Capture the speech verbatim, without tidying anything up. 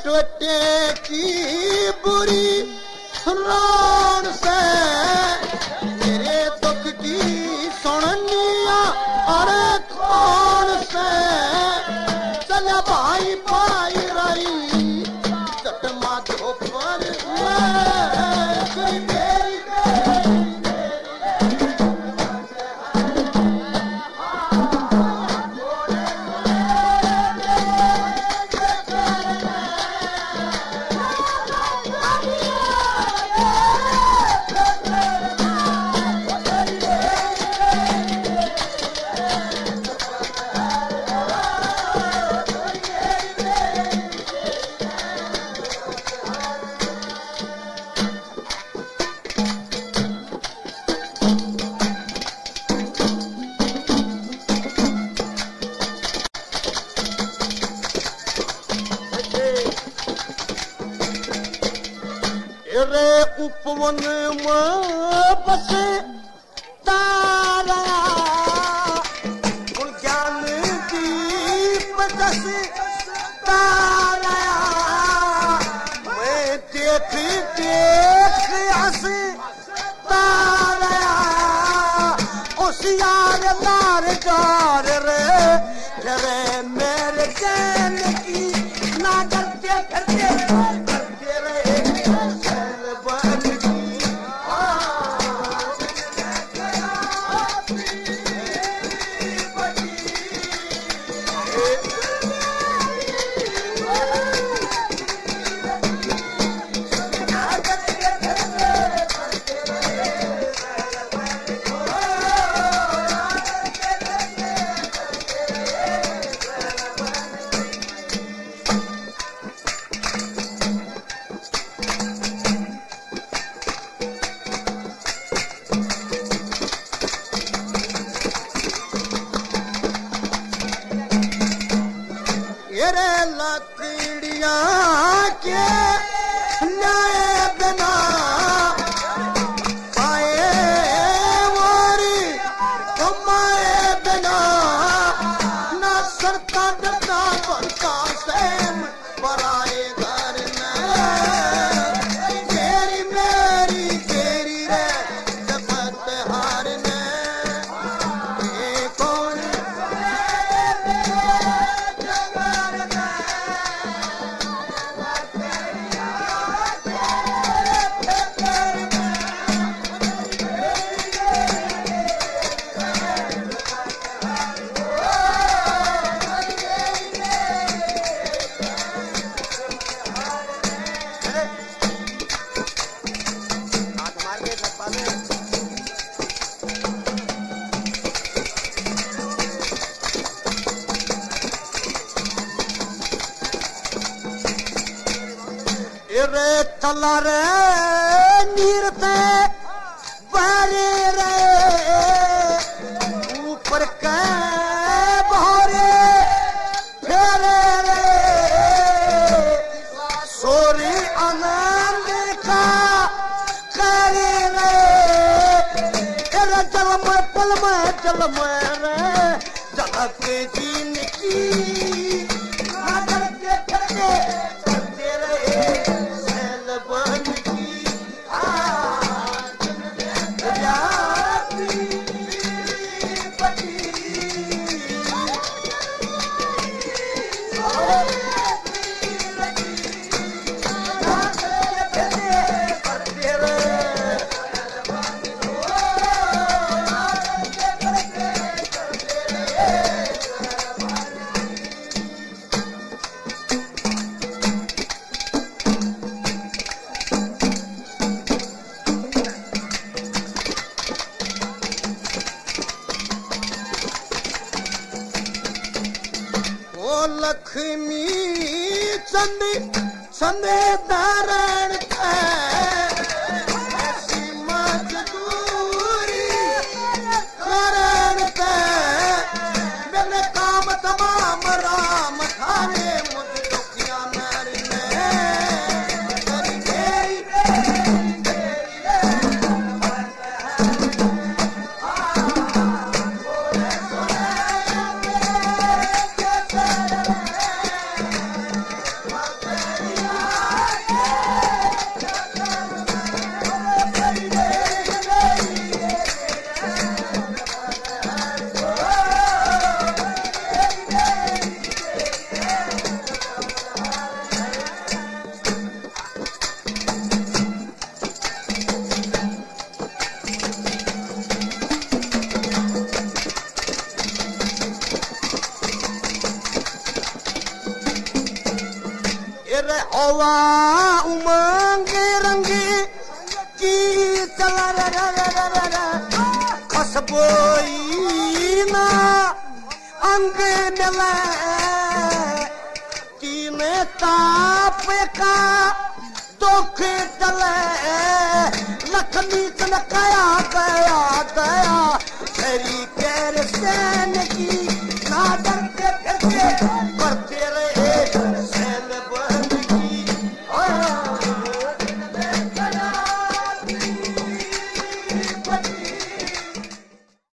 टूटे की बुरी रोन से मेरे दुख की सुननिया और कौन से चला भाई भाई रही चटमा धोपर उपवन में बस तारा ज्ञान दीप दस तारा मैं देख देख हस तारा होशियार नार जार रे रे मेरे चैन की ना डरते फिरते करते रहे लकड़िया के नए बिना पाए मोरी कमाए बिना न सरता डरता बनता सैम पराए घर में मेरी मेरी तेरी रे जपत हार ने कौन रे चला रे नीरते बारे रे ऊपर के बहरे फेरे रे सोरी आनंद का करे रे तेरा जल में पल में जल में रे जलक जीन की ना करके करके करते रहे लक्ष्मी चंद संदे दारण ऐसी मजदूरी करण मैंने काम तमाम राम थारे मुझ दुखिया नारी में रे हवा उमंग रंगी की चला रे रे रे रे रे खसबोई ना अंग नले कीने ताप का दुख टले लखनी कनकया गया गया तेरी पैर से